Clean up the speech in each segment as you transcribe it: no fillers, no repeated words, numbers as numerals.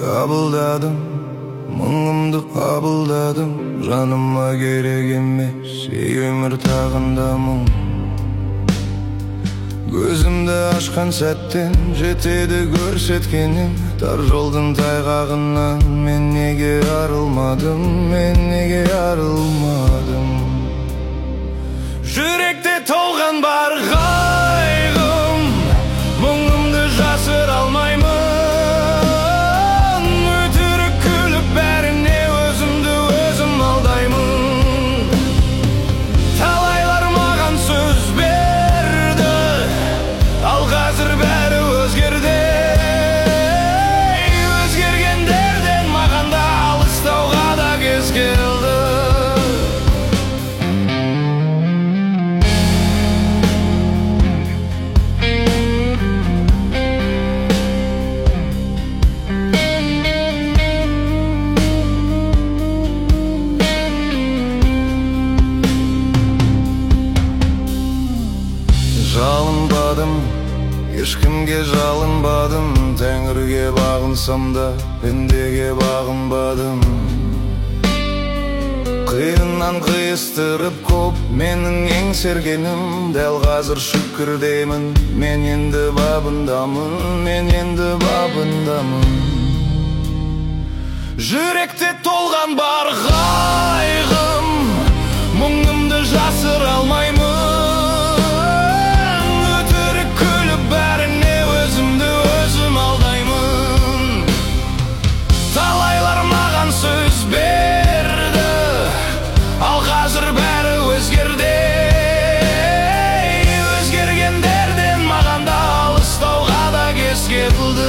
қабылдадым, мұңымды қабылдадым. Жаныма керек емес ей өмір тағында мұң. Көзімді ашқан сәттен жетеді көрсеткенім. Тар жолдың тайғағынан мен неге арылмадым, мен неге арылмадым. Жүректе толған бар қайғым, мұңымды жасыра алмаймын. Өтірік күліп бәріне өзімді өзім алдаймын. Талайлар маған сөз берді, ал қазір бәрі өзгерді. Өзгергендерден маған да алыстауға да кез келді. Жалынбадым, ешкімге жалынбадым. Тәңірге бағынсам да пендеге бағынбадым. Қиыннан қиыстырып көп менің еңсергенім. Дәл қазір шүкір деймін, мен енді бабындамын, мен енді бабындамын. Жүректе толған бар қайғым, мұңымды жасыра алмаймын. Бәріне өзімді өзім алдаймын. Талайлар маған сөз берді, ал қазір бәрі өзгерді. Өзгергендерден маған да алыстауға да кез келді.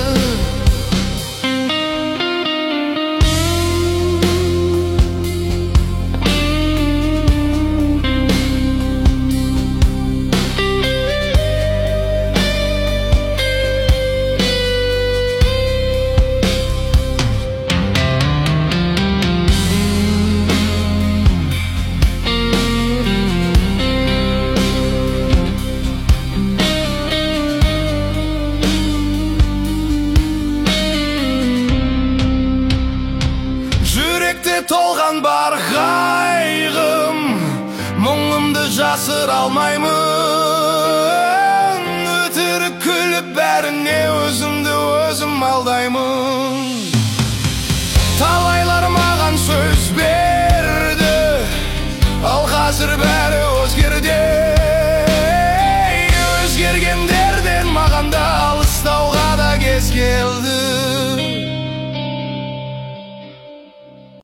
Толған бар қайғым, мұңымды жасыра алмаймын. Өтірік күліп бәріне өзім